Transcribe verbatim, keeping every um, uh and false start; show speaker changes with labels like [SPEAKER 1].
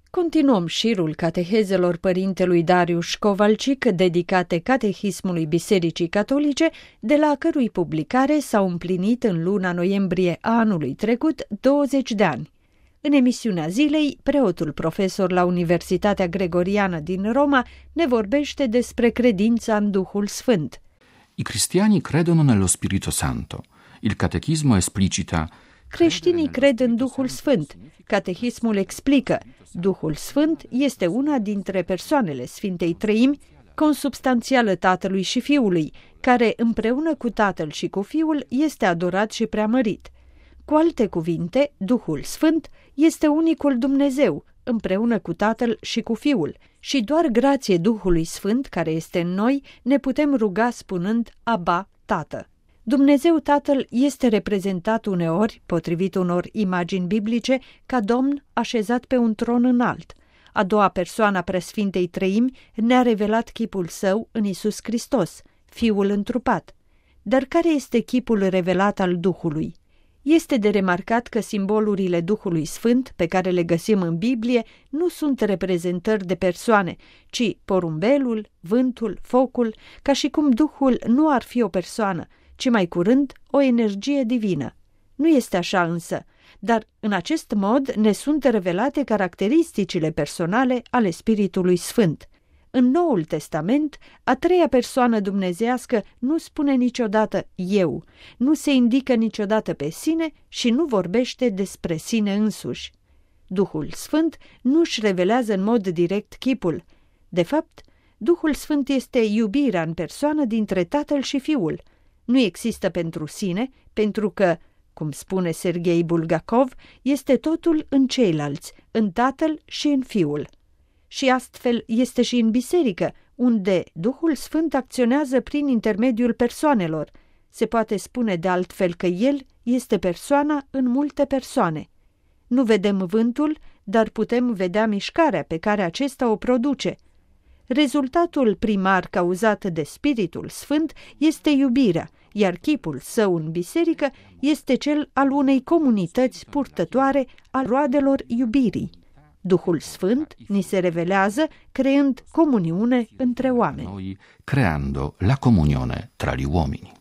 [SPEAKER 1] Continuăm șirul catehezelor părintelui Dariusz Kowalczyk dedicate catehismului Bisericii Catolice, de la cărui publicare s-au împlinit în luna noiembrie a anului trecut douăzeci de ani. În emisiunea zilei, preotul profesor la Universitatea Gregoriană din Roma ne vorbește despre credința în Duhul Sfânt.
[SPEAKER 2] I cristiani credono nello Spirito Santo. Il catechismo esplicita.
[SPEAKER 1] Creștinii cred în Duhul Sfânt. Catehismul explică: Duhul Sfânt este una dintre persoanele Sfintei Treimi, consubstanțială Tatălui și Fiului, care împreună cu Tatăl și cu Fiul este adorat și preamărit. Cu alte cuvinte, Duhul Sfânt este unicul Dumnezeu, împreună cu Tatăl și cu Fiul, și doar grație Duhului Sfânt care este în noi ne putem ruga spunând Aba, Tată. Dumnezeu Tatăl este reprezentat uneori, potrivit unor imagini biblice, ca Domn așezat pe un tron înalt. A doua persoană a Preasfintei Treimi ne-a revelat chipul său în Iisus Hristos, Fiul întrupat. Dar care este chipul revelat al Duhului? Este de remarcat că simbolurile Duhului Sfânt, pe care le găsim în Biblie, nu sunt reprezentări de persoane, ci porumbelul, vântul, focul, ca și cum Duhul nu ar fi o persoană, ci mai curând o energie divină. Nu este așa însă, dar în acest mod ne sunt revelate caracteristicile personale ale Spiritului Sfânt. În Noul Testament, a treia persoană dumnezeiască nu spune niciodată eu, nu se indică niciodată pe sine și nu vorbește despre sine însuși. Duhul Sfânt nu își revelează în mod direct chipul. De fapt, Duhul Sfânt este iubirea în persoană dintre Tatăl și Fiul. Nu există pentru sine, pentru că, cum spune Serghei Bulgakov, este totul în ceilalți, în Tatăl și în Fiul. Și astfel este și în biserică, unde Duhul Sfânt acționează prin intermediul persoanelor. Se poate spune de altfel că El este persoana în multe persoane. Nu vedem vântul, dar putem vedea mișcarea pe care acesta o produce. Rezultatul primar cauzat de Spiritul Sfânt este iubirea, iar chipul său în biserică este cel al unei comunități purtătoare a roadelor iubirii. Duhul Sfânt ni se revelează creând comuniune între oameni.
[SPEAKER 2] Noi creando la comunione tra gli uomini.